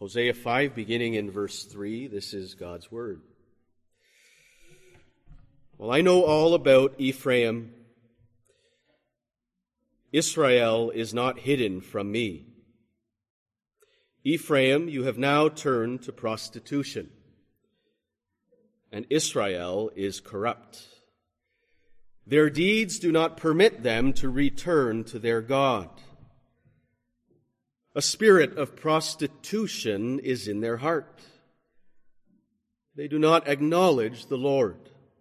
Hosea 5, beginning in verse 3, this is God's word. Well, I know all about Ephraim. Israel is not hidden from me. Ephraim, you have now turned to prostitution, and Israel is corrupt. Their deeds do not permit them to return to their God. A spirit of prostitution is in their heart. They do not acknowledge the Lord.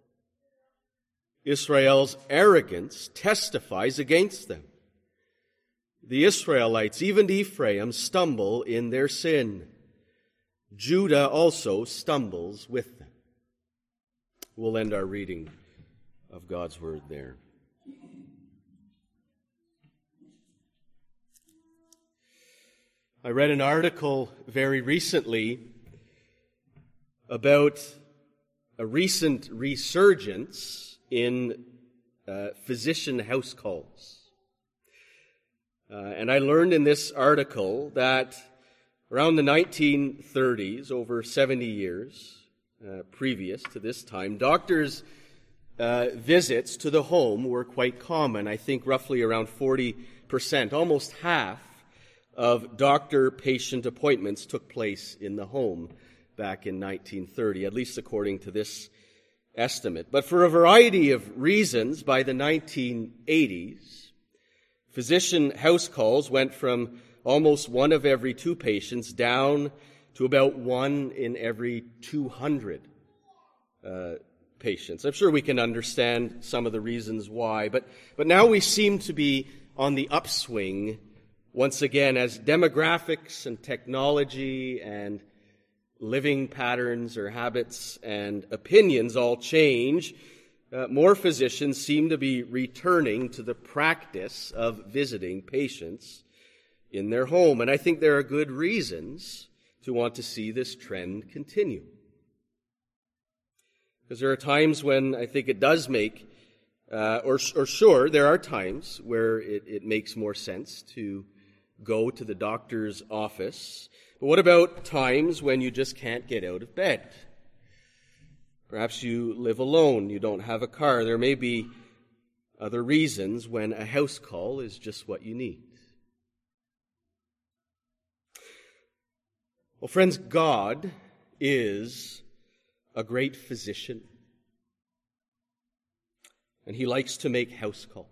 Israel's arrogance testifies against them. The Israelites, even Ephraim, stumble in their sin. Judah also stumbles with them. We'll end our reading of God's word there. I read an article very recently about a recent resurgence in physician house calls. And I learned in this article that around the 1930s, over 70 years previous to this time, doctors' visits to the home were quite common. I think roughly around 40%, almost half of doctor-patient appointments took place in the home back in 1930, at least according to this estimate. But for a variety of reasons, by the 1980s, physician house calls went from almost one of every two patients down to about one in every 200 patients. I'm sure we can understand some of the reasons why, but now we seem to be on the upswing once again as demographics and technology and living patterns or habits and opinions all change. More physicians seem to be returning to the practice of visiting patients in their home. And I think there are good reasons to want to see this trend continue. Because there are times when I think it does make, there are times where it makes more sense to go to the doctor's office. But what about times when you just can't get out of bed? Perhaps you live alone, you don't have a car. There may be other reasons when a house call is just what you need. Well, friends, God is a great physician, and He likes to make house calls.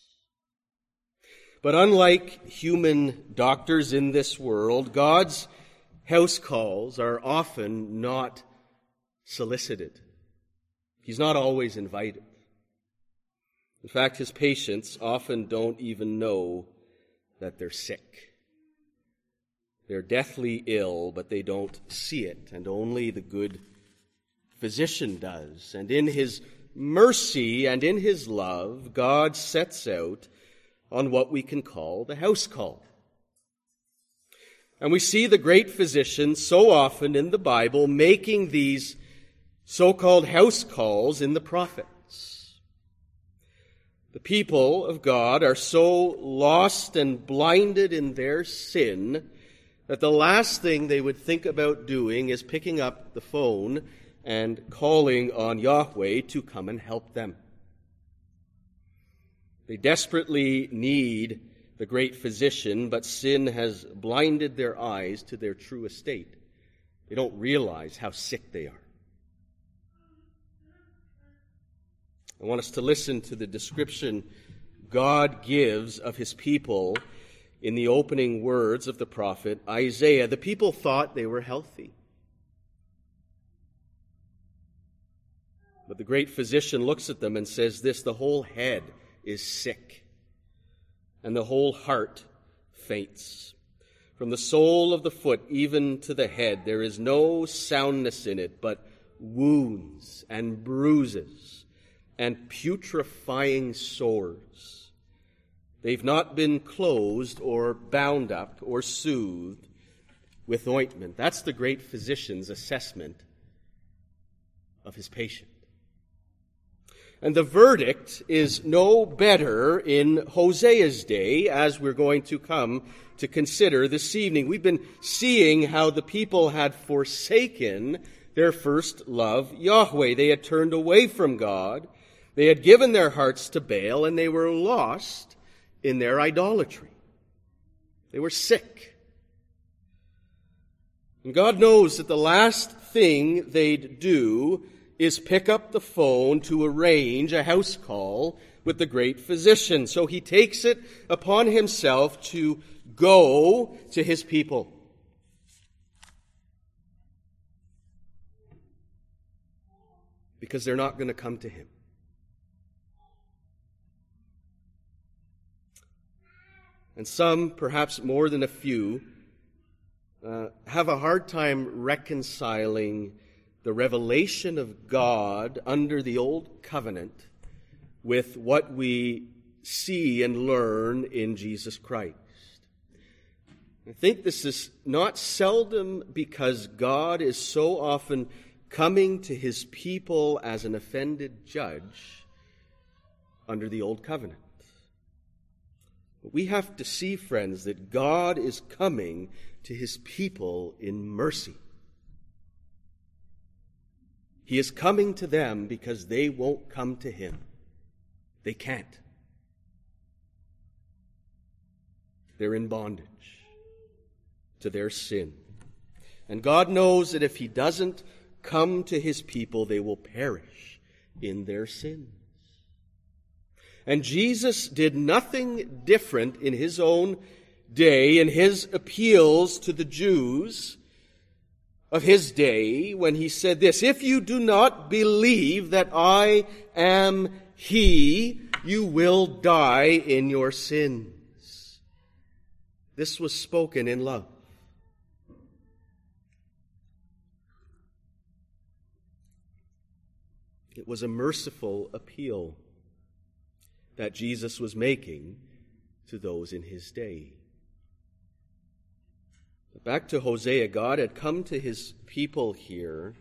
But unlike human doctors in this world, God's house calls are often not solicited. He's not always invited. In fact, His patients often don't even know that they're sick. They're deathly ill, but they don't see it, and only the good physician does. And in His mercy and in His love, God sets out on what we can call the house call. And we see the great physician so often in the Bible making these so-called house calls in the prophets. The people of God are so lost and blinded in their sin that the last thing they would think about doing is picking up the phone and calling on Yahweh to come and help them. They desperately need the great physician, but sin has blinded their eyes to their true estate. They don't realize how sick they are. I want us to listen to the description God gives of His people in the opening words of the prophet Isaiah. The people thought they were healthy. But the great physician looks at them and says this: the whole head is sick, and the whole heart faints. From the sole of the foot even to the head, there is no soundness in it, but wounds and bruises and putrefying sores. They've not been closed or bound up or soothed with ointment. That's the great physician's assessment of his patient. And the verdict is no better in Hosea's day, as we're going to come to consider this evening. We've been seeing how the people had forsaken their first love, Yahweh. They had turned away from God. They had given their hearts to Baal, and they were lost in their idolatry. They were sick. And God knows that the last thing they'd do is pick up the phone to arrange a house call with the great physician. So he takes it upon himself to go to his people. Because they're not going to come to him. And some, perhaps more than a few, have a hard time reconciling the revelation of God under the Old Covenant with what we see and learn in Jesus Christ. I think this is not seldom because God is so often coming to his people as an offended judge under the Old Covenant. But we have to see, friends, that God is coming to his people in mercy. He is coming to them because they won't come to him. They can't. They're in bondage to their sin. And God knows that if he doesn't come to his people, they will perish in their sins. And Jesus did nothing different in his own day in his appeals to the Jews of his day when he said this, "If you do not believe that I am he, you will die in your sins." This was spoken in love. It was a merciful appeal that Jesus was making to those in his day. But back to Hosea, God had come to his people here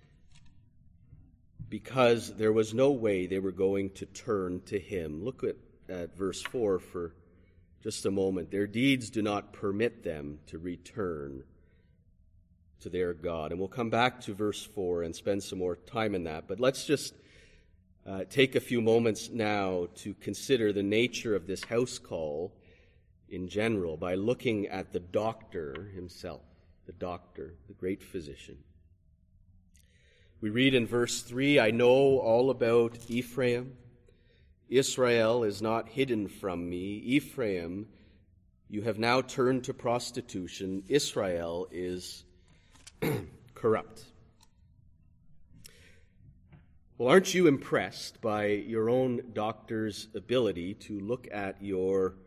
because there was no way they were going to turn to him. Look at verse 4 for just a moment. Their deeds do not permit them to return to their God. And we'll come back to verse 4 and spend some more time in that. But let's just take a few moments now to consider the nature of this house call in general by looking at the doctor himself, the doctor, the great physician. We read in verse 3, "I know all about Ephraim. Israel is not hidden from me. Ephraim, you have now turned to prostitution. Israel is corrupt." Well, aren't you impressed by your own doctor's ability to look at your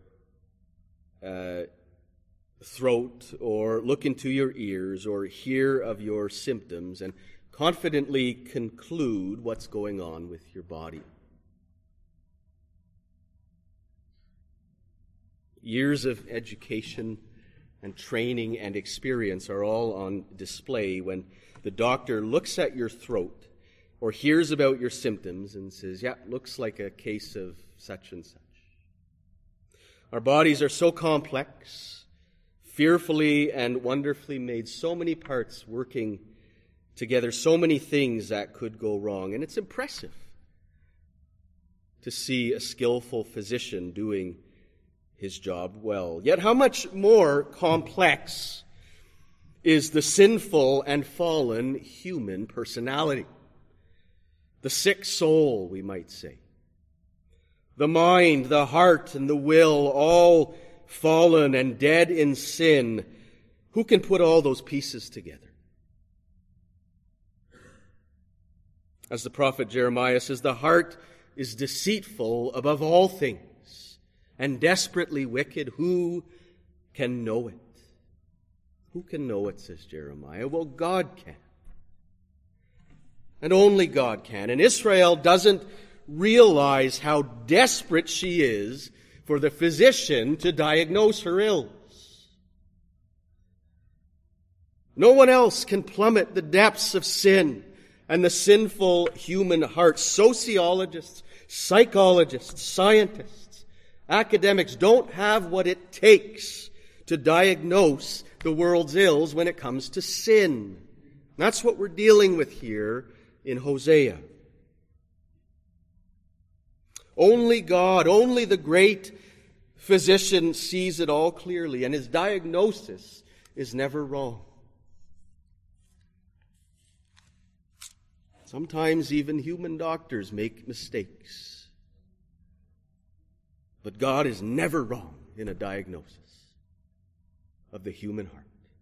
throat or look into your ears or hear of your symptoms and confidently conclude what's going on with your body? Years of education and training and experience are all on display when the doctor looks at your throat or hears about your symptoms and says, "Yeah, looks like a case of such and such." Our bodies are so complex, fearfully and wonderfully made, so many parts working together, so many things that could go wrong. And it's impressive to see a skillful physician doing his job well. Yet how much more complex is the sinful and fallen human personality? The sick soul, we might say. The mind, the heart, and the will, all fallen and dead in sin. Who can put all those pieces together? As the prophet Jeremiah says, "The heart is deceitful above all things and desperately wicked. Who can know it?" Who can know it, says Jeremiah? Well, God can. And only God can. And Israel doesn't realize how desperate she is for the physician to diagnose her ills. No one else can plummet the depths of sin and the sinful human heart. Sociologists, psychologists, scientists, academics don't have what it takes to diagnose the world's ills when it comes to sin. That's what we're dealing with here in Hosea. Only God, only the great physician sees it all clearly, and his diagnosis is never wrong. Sometimes even human doctors make mistakes. But God is never wrong in a diagnosis of the human heart.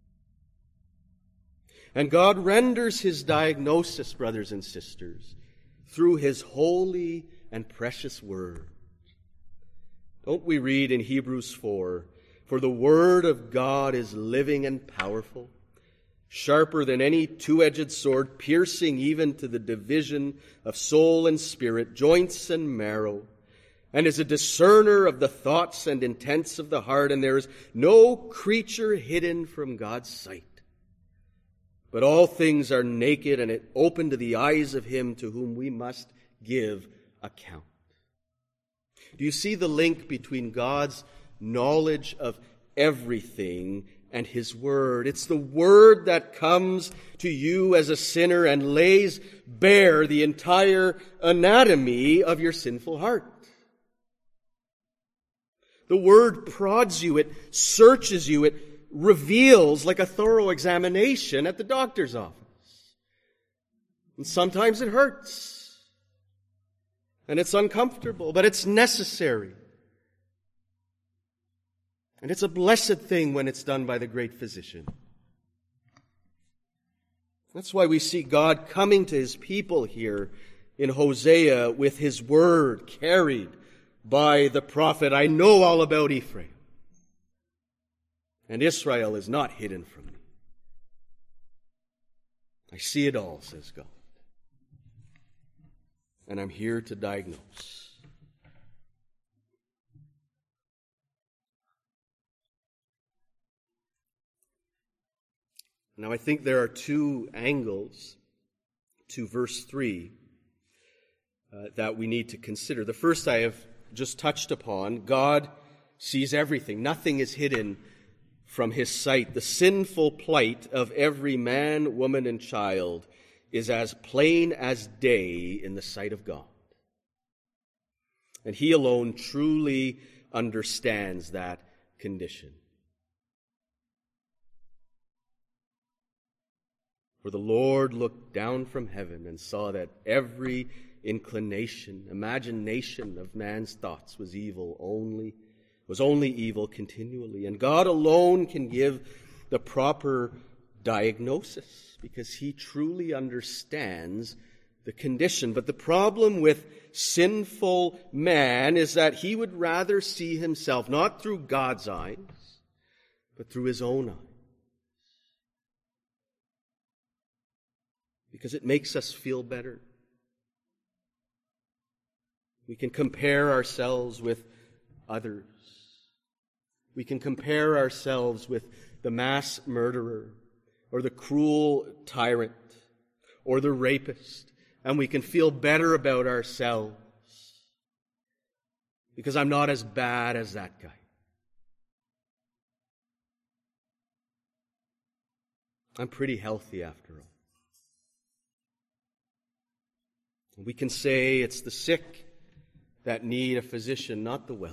And God renders his diagnosis, brothers and sisters, through his holy and precious word. Don't we read in Hebrews 4, "For the word of God is living and powerful, sharper than any two-edged sword, piercing even to the division of soul and spirit, joints and marrow, and is a discerner of the thoughts and intents of the heart, and there is no creature hidden from God's sight. But all things are naked and open to the eyes of him to whom we must give account." Do you see the link between God's knowledge of everything and his word? It's the word that comes to you as a sinner and lays bare the entire anatomy of your sinful heart. The word prods you, it searches you, it reveals like a thorough examination at the doctor's office. And sometimes it hurts. And it's uncomfortable, but it's necessary. And it's a blessed thing when it's done by the great physician. That's why we see God coming to his people here in Hosea with his word carried by the prophet. I know all about Ephraim, and Israel is not hidden from me. I see it all, says God. And I'm here to diagnose. Now, I think there are two angles to verse 3 that we need to consider. The first I have just touched upon. God sees everything. Nothing is hidden from his sight. The sinful plight of every man, woman, and child is as plain as day in the sight of God. And he alone truly understands that condition. For the Lord looked down from heaven and saw that every inclination, imagination of man's thoughts was only evil continually. And God alone can give the proper diagnosis because he truly understands the condition. But the problem with sinful man is that he would rather see himself not through God's eyes, but through his own eyes. Because it makes us feel better. We can compare ourselves with others. We can compare ourselves with the mass murderer or the cruel tyrant or the rapist, and we can feel better about ourselves because I'm not as bad as that guy. I'm pretty healthy after all. We can say it's the sick that need a physician, not the well.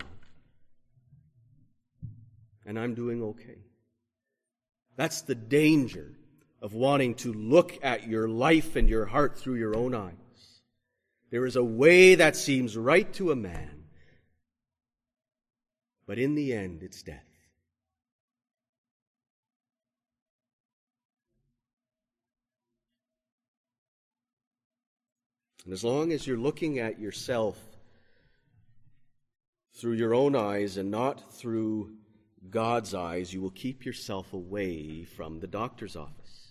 And I'm doing okay. That's the danger of wanting to look at your life and your heart through your own eyes. There is a way that seems right to a man, but in the end, it's death. And as long as you're looking at yourself through your own eyes and not through God's eyes, you will keep yourself away from the doctor's office.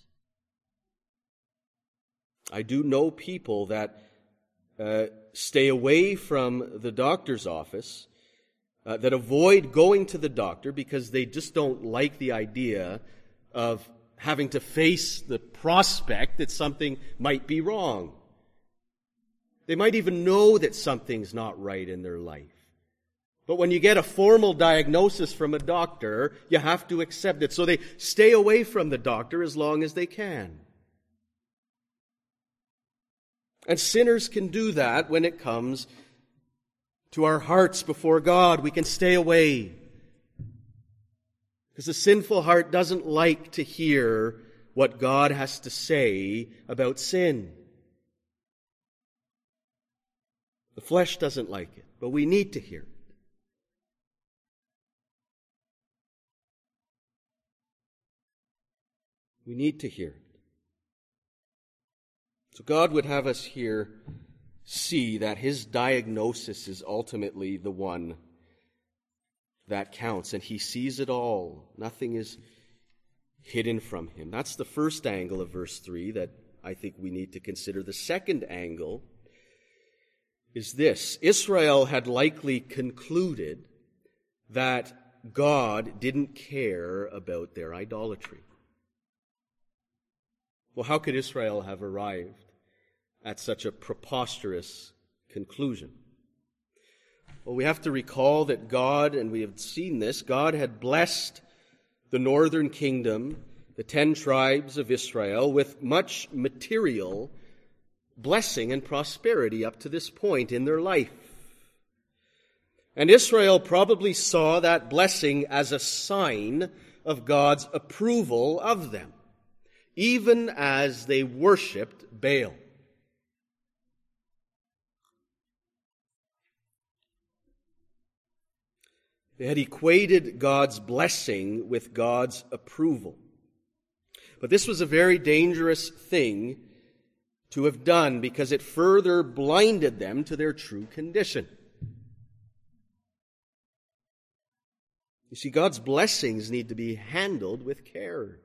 I do know people that stay away from the doctor's office, that avoid going to the doctor because they just don't like the idea of having to face the prospect that something might be wrong. They might even know that something's not right in their life. But when you get a formal diagnosis from a doctor, you have to accept it. So they stay away from the doctor as long as they can. And sinners can do that when it comes to our hearts before God. We can stay away. Because the sinful heart doesn't like to hear what God has to say about sin. The flesh doesn't like it, but we need to hear it. We need to hear it. So God would have us here see that His diagnosis is ultimately the one that counts, and He sees it all. Nothing is hidden from Him. That's the first angle of verse 3 that I think we need to consider. The second angle is this. Israel had likely concluded that God didn't care about their idolatry. Well, how could Israel have arrived at such a preposterous conclusion? Well, we have to recall that God, and we have seen this, God had blessed the northern kingdom, the 10 tribes of Israel, with much material blessing and prosperity up to this point in their life. And Israel probably saw that blessing as a sign of God's approval of them, even as they worshipped Baal. They had equated God's blessing with God's approval. But this was a very dangerous thing to have done because it further blinded them to their true condition. You see, God's blessings need to be handled with care.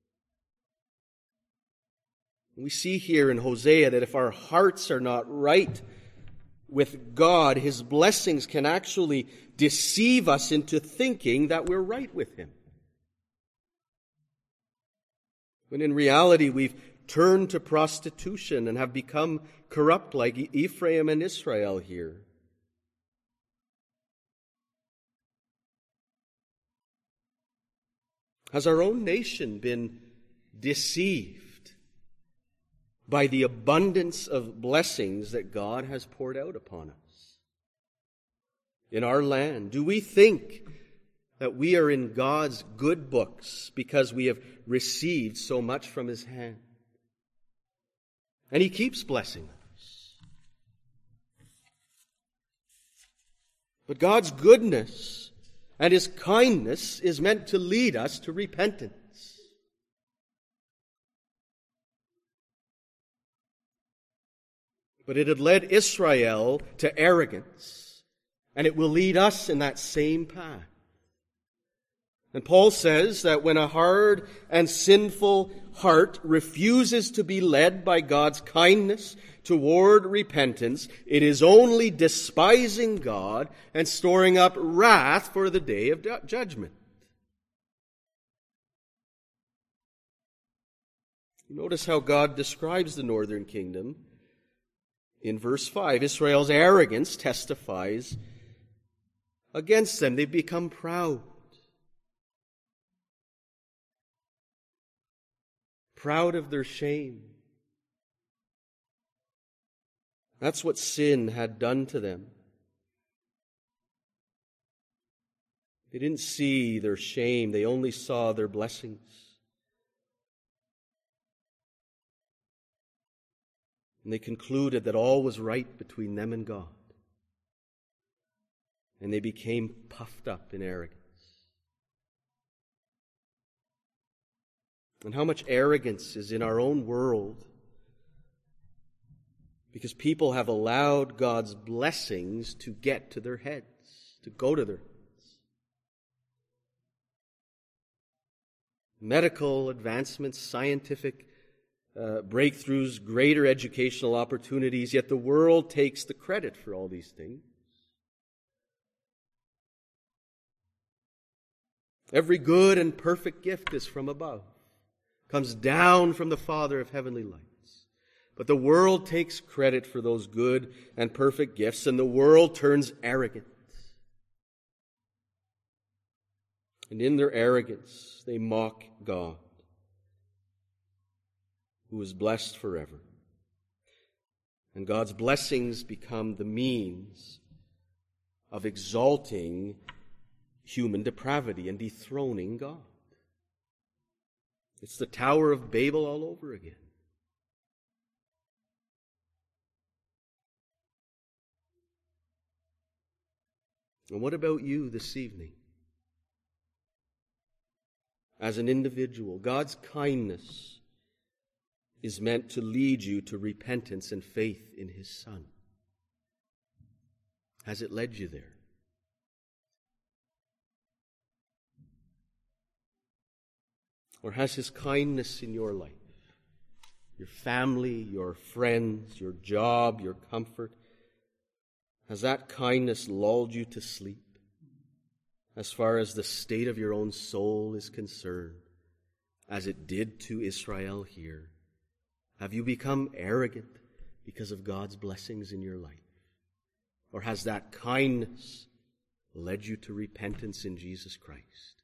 We see here in Hosea that if our hearts are not right with God, His blessings can actually deceive us into thinking that we're right with Him. When in reality we've turned to prostitution and have become corrupt like Ephraim and Israel here. Has our own nation been deceived by the abundance of blessings that God has poured out upon us in our land? Do we think that we are in God's good books because we have received so much from His hand? And He keeps blessing us. But God's goodness and His kindness is meant to lead us to repentance. But it had led Israel to arrogance, and it will lead us in that same path. And Paul says that when a hard and sinful heart refuses to be led by God's kindness toward repentance, it is only despising God and storing up wrath for the day of judgment. Notice how God describes the northern kingdom in verse 5. Israel's arrogance testifies against them. They become proud. Proud of their shame. That's what sin had done to them. They didn't see their shame, they only saw their blessings. And they concluded that all was right between them and God. And they became puffed up in arrogance. And how much arrogance is in our own world because people have allowed God's blessings to get to their heads, to go to their heads. Medical advancements, scientific breakthroughs, greater educational opportunities, yet the world takes the credit for all these things. Every good and perfect gift is from above, comes down from the Father of heavenly lights. But the world takes credit for those good and perfect gifts, and the world turns arrogant. And in their arrogance, they mock God, who is blessed forever. And God's blessings become the means of exalting human depravity and dethroning God. It's the Tower of Babel all over again. And what about you this evening? As an individual, God's kindness is meant to lead you to repentance and faith in His Son. Has it led you there? Or has His kindness in your life, your family, your friends, your job, your comfort, has that kindness lulled you to sleep as far as the state of your own soul is concerned, as it did to Israel here? Have you become arrogant because of God's blessings in your life? Or has that kindness led you to repentance in Jesus Christ?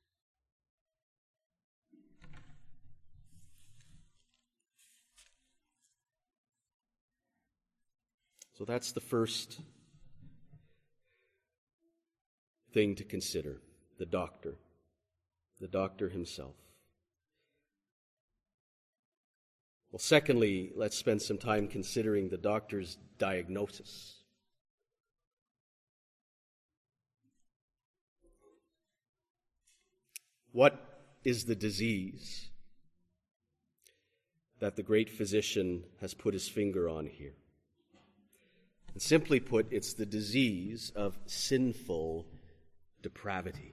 So that's the first thing to consider, the doctor himself. Well, secondly, let's spend some time considering the doctor's diagnosis. What is the disease that the great physician has put his finger on here? And simply put, it's the disease of sinful depravity.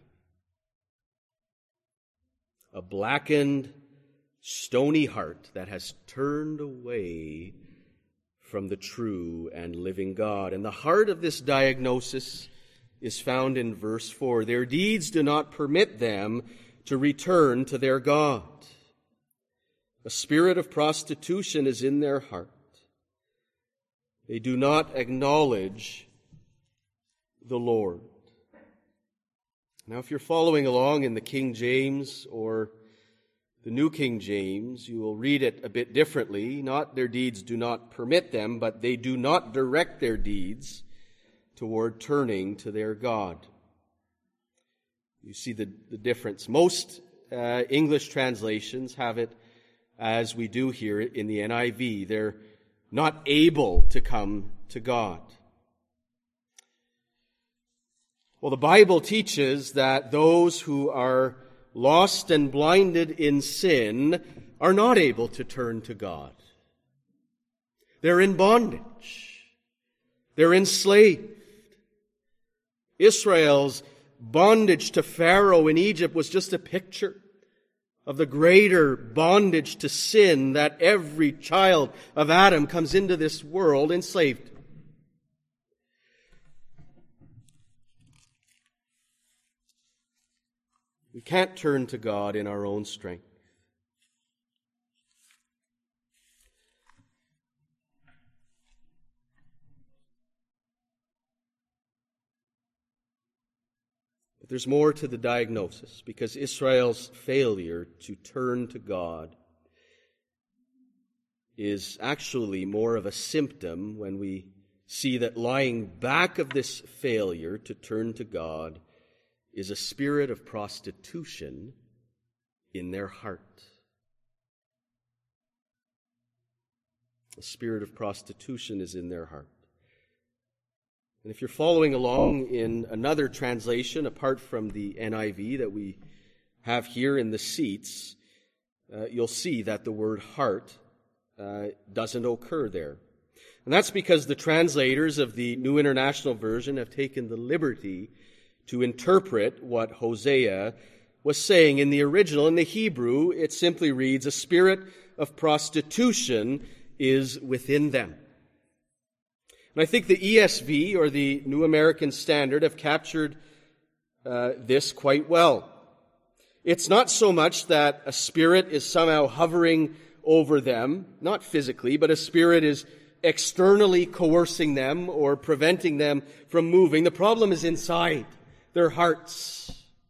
A blackened, stony heart that has turned away from the true and living God. And the heart of this diagnosis is found in verse 4. Their deeds do not permit them to return to their God. A spirit of prostitution is in their heart. They do not acknowledge the Lord. Now, if you're following along in the King James or the New King James, you will read it a bit differently. Not their deeds do not permit them, but they do not direct their deeds toward turning to their God. You see the difference. Most English translations have it as we do here in the NIV. They're not able to come to God. Well, the Bible teaches that those who are lost and blinded in sin are not able to turn to God. They're in bondage. They're enslaved. Israel's bondage to Pharaoh in Egypt was just a picture of the greater bondage to sin that every child of Adam comes into this world enslaved. We can't turn to God in our own strength. But there's more to the diagnosis, because Israel's failure to turn to God is actually more of a symptom when we see that lying back of this failure to turn to God is a spirit of prostitution in their heart. A spirit of prostitution is in their heart. And if you're following along in another translation, apart from the NIV that we have here in the seats, you'll see that the word heart doesn't occur there. And that's because the translators of the New International Version have taken the liberty to interpret what Hosea was saying in the original. In the Hebrew, it simply reads, a spirit of prostitution is within them. And I think the ESV, or the New American Standard, have captured this quite well. It's not so much that a spirit is somehow hovering over them, not physically, but a spirit is externally coercing them or preventing them from moving. The problem is inside their hearts.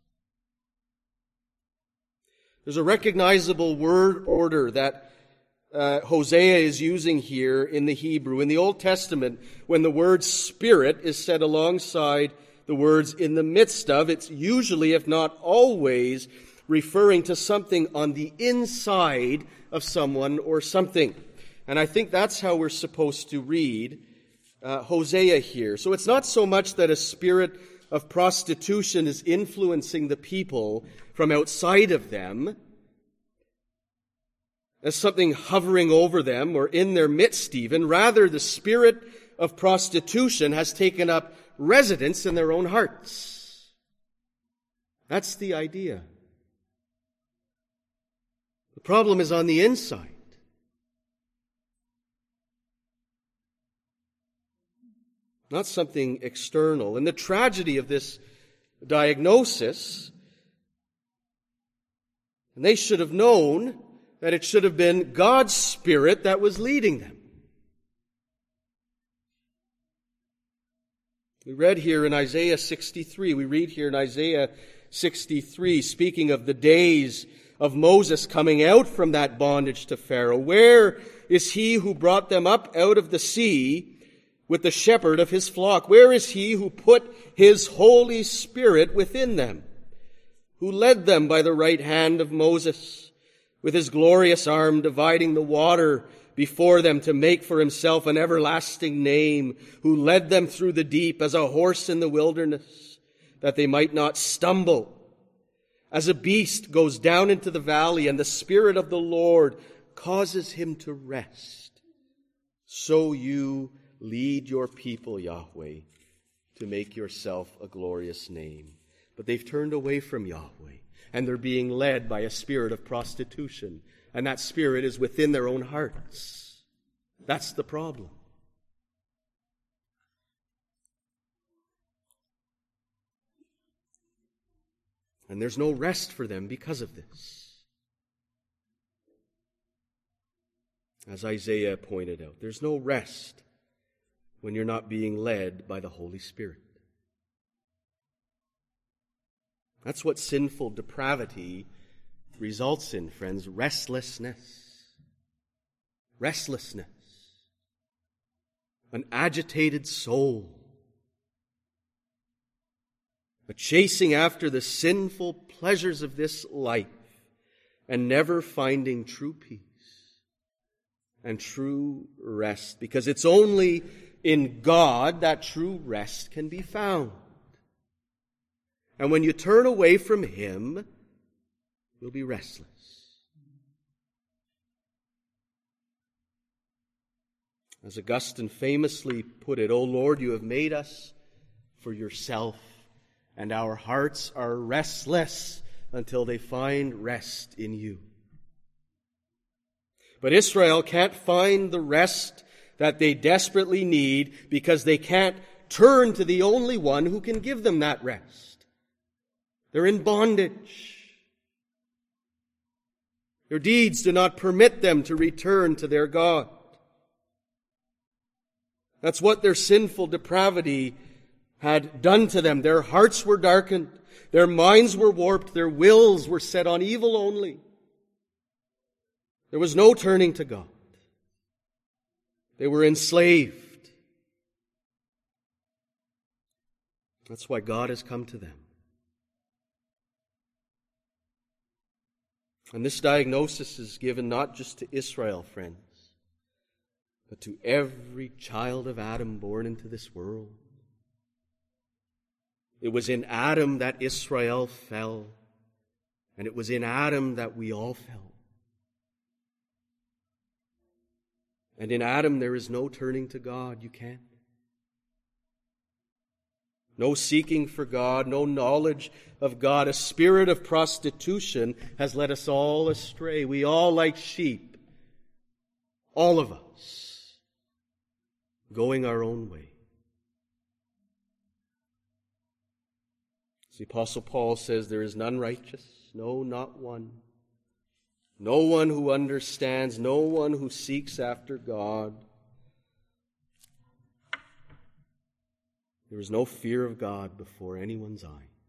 There's a recognizable word order that Hosea is using here in the Hebrew. In the Old Testament, when the word spirit is said alongside the words in the midst of, it's usually, if not always, referring to something on the inside of someone or something. And I think that's how we're supposed to read Hosea here. So it's not so much that a spirit of prostitution is influencing the people from outside of them, as something hovering over them or in their midst even. Rather, the spirit of prostitution has taken up residence in their own hearts. That's the idea. The problem is on the inside. Not something external. And the tragedy of this diagnosis, and they should have known that it should have been God's Spirit that was leading them. We read here in Isaiah 63, speaking of the days of Moses coming out from that bondage to Pharaoh. Where is he who brought them up out of the sea with the shepherd of his flock? Where is he who put his Holy Spirit within them, who led them by the right hand of Moses, with his glorious arm dividing the water before them to make for himself an everlasting name, who led them through the deep as a horse in the wilderness, that they might not stumble? As a beast goes down into the valley, and the Spirit of the Lord causes him to rest, so you lead your people, Yahweh, to make yourself a glorious name. But they've turned away from Yahweh, and they're being led by a spirit of prostitution. And that spirit is within their own hearts. That's the problem. And there's no rest for them because of this. As Isaiah pointed out, there's no rest when you're not being led by the Holy Spirit. That's what sinful depravity results in, friends. Restlessness. Restlessness. An agitated soul. A chasing after the sinful pleasures of this life and never finding true peace and true rest, because it's only in God that true rest can be found. And when you turn away from Him, you'll be restless. As Augustine famously put it, "O Lord, you have made us for yourself, and our hearts are restless until they find rest in you." But Israel can't find the rest that they desperately need because they can't turn to the only one who can give them that rest. They're in bondage. Their deeds do not permit them to return to their God. That's what their sinful depravity had done to them. Their hearts were darkened. Their minds were warped. Their wills were set on evil only. There was no turning to God. They were enslaved. That's why God has come to them. And this diagnosis is given not just to Israel, friends, but to every child of Adam born into this world. It was in Adam that Israel fell, and it was in Adam that we all fell. And in Adam there is no turning to God. You can't. No seeking for God, no knowledge of God. A spirit of prostitution has led us all astray. We all, like sheep, all of us, going our own way. As the Apostle Paul says, there is none righteous, no, not one. No one who understands, no one who seeks after God. There is no fear of God before anyone's eyes.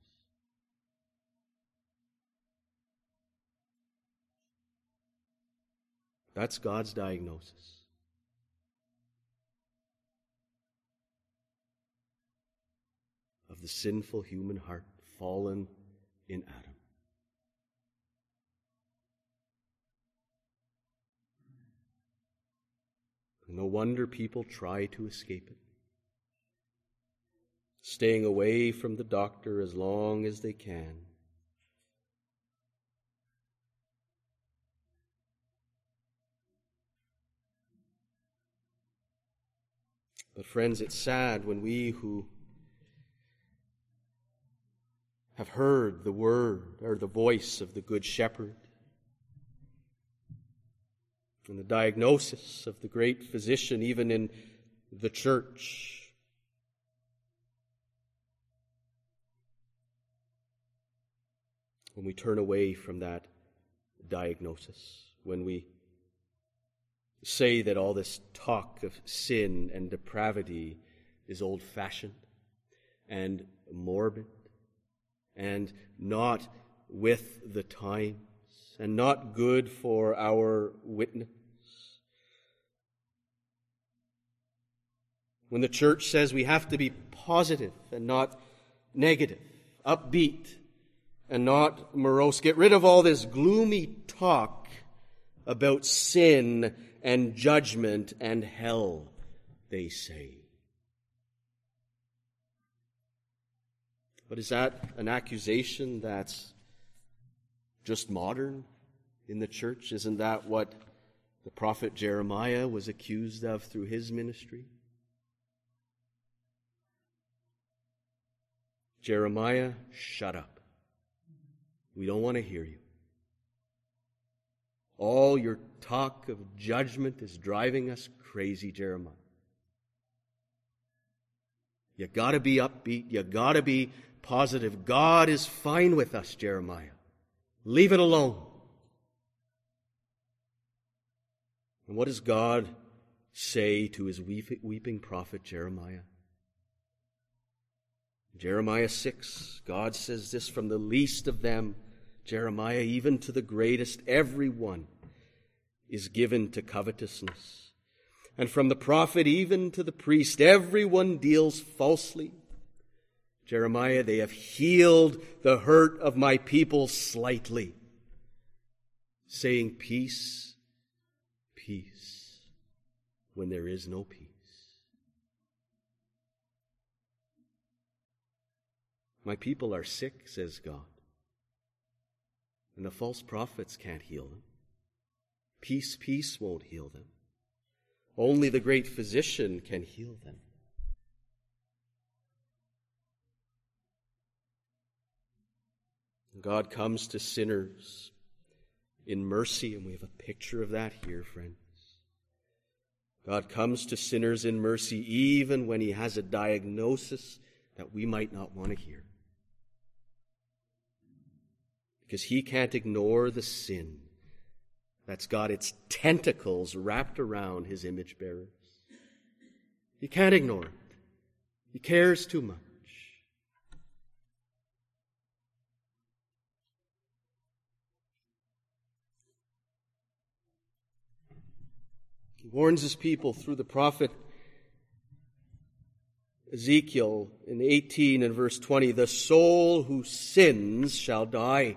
That's God's diagnosis. Of the sinful human heart fallen in Adam. No wonder people try to escape it, staying away from the doctor as long as they can. But friends, it's sad when we who have heard the word or the voice of the Good Shepherd and the diagnosis of the great physician, even in the church, when we turn away from that diagnosis, when we say that all this talk of sin and depravity is old-fashioned and morbid and not with the times and not good for our witness. When the church says we have to be positive and not negative, upbeat and not morose, get rid of all this gloomy talk about sin and judgment and hell, they say. But is that an accusation that's just modern in the church? Isn't that what the prophet Jeremiah was accused of through his ministry? Jeremiah, shut up. We don't want to hear you. All your talk of judgment is driving us crazy, Jeremiah. You got to be upbeat. You got to be positive. God is fine with us, Jeremiah. Leave it alone. And what does God say to his weeping prophet Jeremiah? Jeremiah 6, God says this, from the least of them, Jeremiah, even to the greatest, everyone is given to covetousness. And from the prophet even to the priest, everyone deals falsely. Jeremiah, they have healed the hurt of my people slightly, saying peace, peace, when there is no peace. My people are sick, says God, and the false prophets can't heal them. Peace, peace won't heal them. Only the great physician can heal them. God comes to sinners in mercy, and we have a picture of that here, friends. God comes to sinners in mercy even when he has a diagnosis that we might not want to hear. Because he can't ignore the sin that's got its tentacles wrapped around his image bearers. He can't ignore it. He cares too much. He warns his people through the prophet Ezekiel in 18 and verse 20, the soul who sins shall die.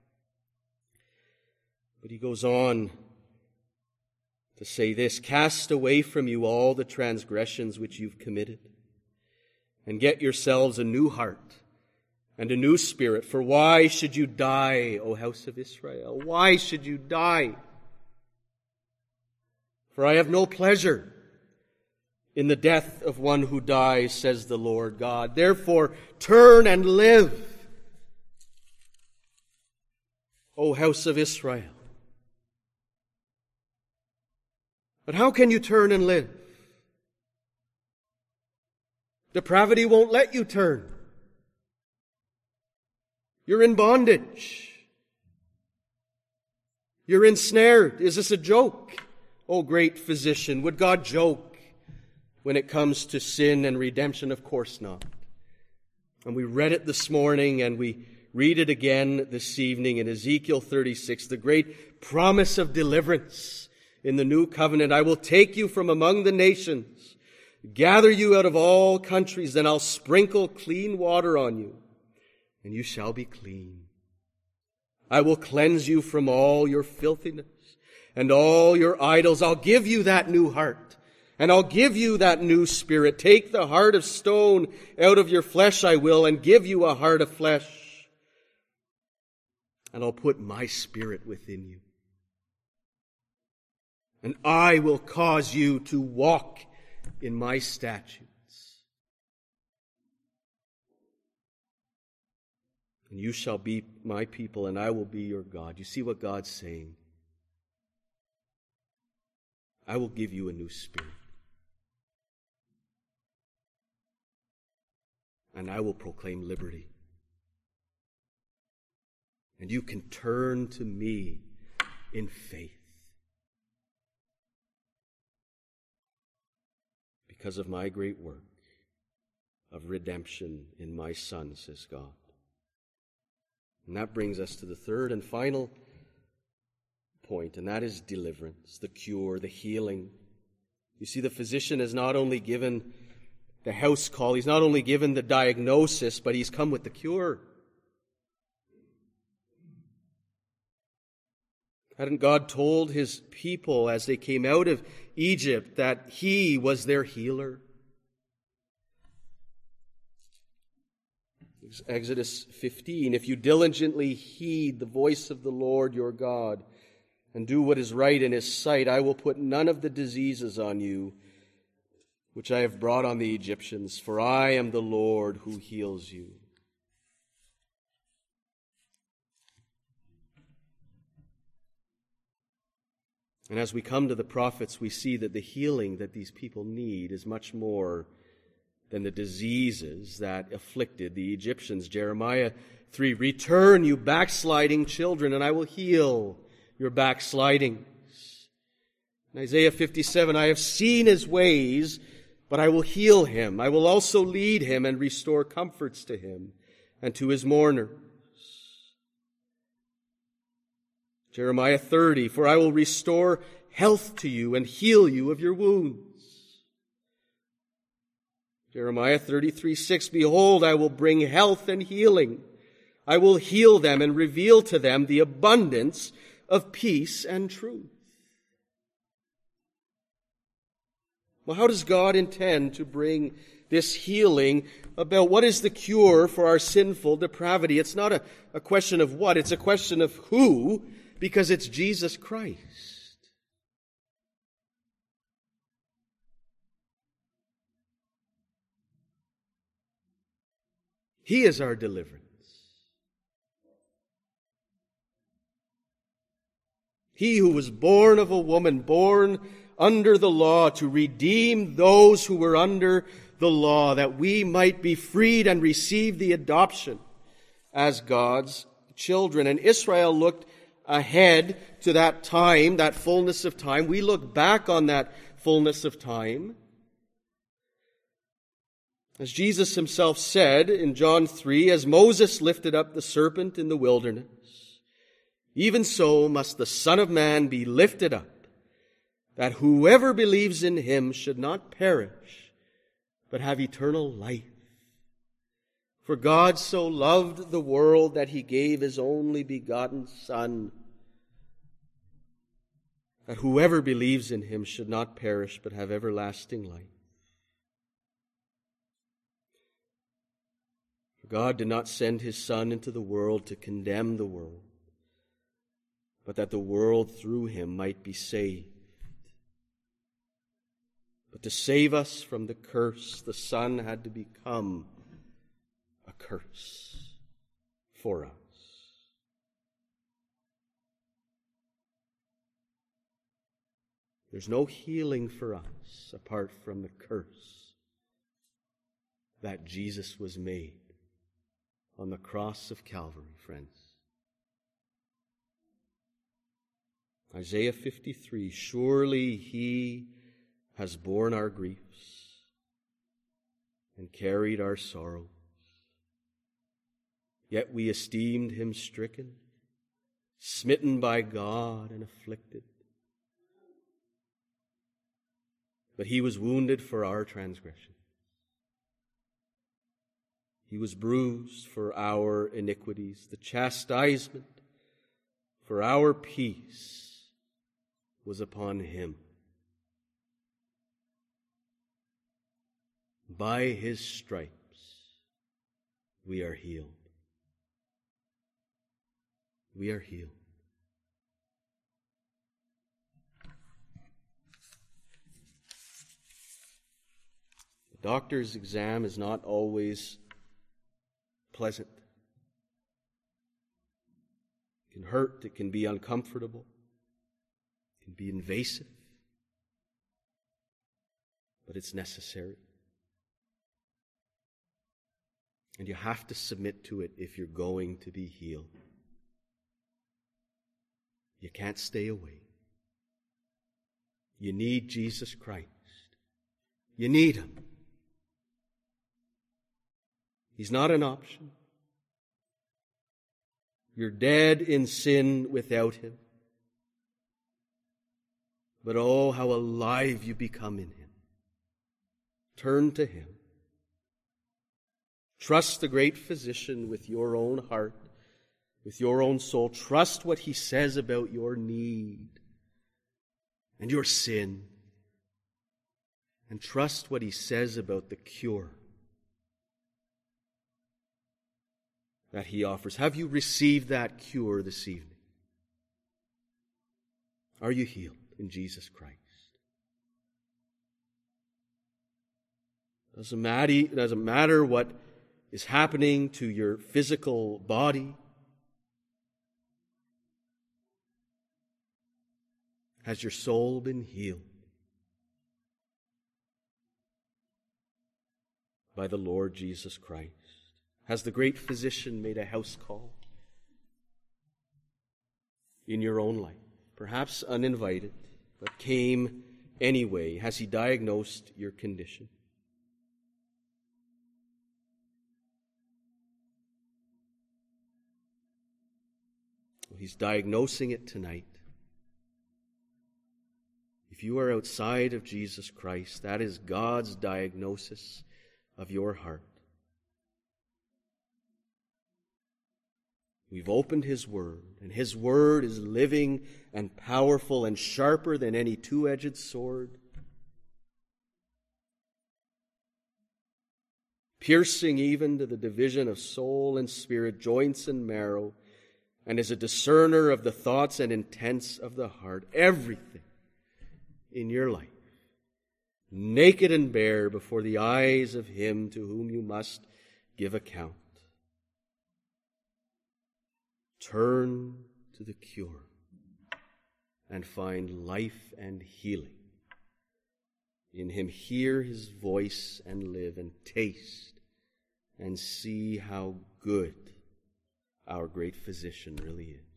But he goes on to say this, cast away from you all the transgressions which you've committed, and get yourselves a new heart and a new spirit. For why should you die, O house of Israel? Why should you die? For I have no pleasure in the death of one who dies, says the Lord God. Therefore, turn and live, O house of Israel. But how can you turn and live? Depravity won't let you turn. You're in bondage. You're ensnared. Is this a joke? Oh, great physician, would God joke when it comes to sin and redemption? Of course not. And we read it this morning, and we read it again this evening in Ezekiel 36, the great promise of deliverance in the new covenant. I will take you from among the nations, gather you out of all countries, then I'll sprinkle clean water on you, and you shall be clean. I will cleanse you from all your filthiness and all your idols. I'll give you that new heart, and I'll give you that new spirit. Take the heart of stone out of your flesh, I will, and give you a heart of flesh. And I'll put my spirit within you. And I will cause you to walk in my statutes. And you shall be my people, and I will be your God. You see what God's saying? I will give you a new spirit. And I will proclaim liberty. And you can turn to me in faith. Because of my great work of redemption in my Son, says God. And that brings us to the third and final point, and that is deliverance, the cure, the healing. You see, the physician has not only given the house call, he's not only given the diagnosis, but he's come with the cure. Hadn't God told his people as they came out of Egypt that he was their healer? Exodus 15, if you diligently heed the voice of the Lord your God and do what is right in his sight, I will put none of the diseases on you which I have brought on the Egyptians, for I am the Lord who heals you. And as we come to the prophets, we see that the healing that these people need is much more than the diseases that afflicted the Egyptians. Jeremiah 3, return, you backsliding children, and I will heal your backslidings. In Isaiah 57, I have seen his ways, but I will heal him. I will also lead him and restore comforts to him and to his mourners. Jeremiah 30, for I will restore health to you and heal you of your wounds. Jeremiah 33:6, behold, I will bring health and healing. I will heal them and reveal to them the abundance of peace and truth. Well, how does God intend to bring this healing about? What is the cure for our sinful depravity? It's not a question of what, it's a question of who, because it's Jesus Christ. He is our deliverance. He who was born of a woman, born under the law, to redeem those who were under the law, that we might be freed and receive the adoption as God's children. And Israel looked ahead to that time, that fullness of time. We look back on that fullness of time. As Jesus himself said in John 3, as Moses lifted up the serpent in the wilderness, even so must the Son of Man be lifted up, that whoever believes in him should not perish, but have eternal life. For God so loved the world that he gave his only begotten Son, that whoever believes in him should not perish, but have everlasting life. For God did not send his Son into the world to condemn the world, but that the world through him might be saved. But to save us from the curse, the Son had to become a curse for us. There's no healing for us apart from the curse that Jesus was made on the cross of Calvary, friends. Isaiah 53, surely he has borne our griefs and carried our sorrows. Yet we esteemed him stricken, smitten by God and afflicted. But he was wounded for our transgression. He was bruised for our iniquities. The chastisement for our peace was upon him. By his stripes we are healed. We are healed. The doctor's exam is not always pleasant. It can hurt, it can be uncomfortable, it can be invasive, but it's necessary. And you have to submit to it if you're going to be healed. You can't stay away. You need Jesus Christ. You need him. He's not an option. You're dead in sin without him. But oh, how alive you become in him. Turn to him. Trust the great physician with your own heart, with your own soul. Trust what he says about your need and your sin. And trust what he says about the cure that he offers. Have you received that cure this evening? Are you healed in Jesus Christ? Doesn't matter what is happening to your physical body. Has your soul been healed by the Lord Jesus Christ? Has the great physician made a house call in your own life? Perhaps uninvited, but came anyway. Has he diagnosed your condition? Well, he's diagnosing it tonight. If you are outside of Jesus Christ, that is God's diagnosis of your heart. We've opened his word, and his word is living and powerful and sharper than any two-edged sword, piercing even to the division of soul and spirit, joints and marrow, and is a discerner of the thoughts and intents of the heart. Everything in your life, naked and bare before the eyes of him to whom you must give account. Turn to the cure and find life and healing in him. Hear his voice and live, and taste and see how good our great physician really is.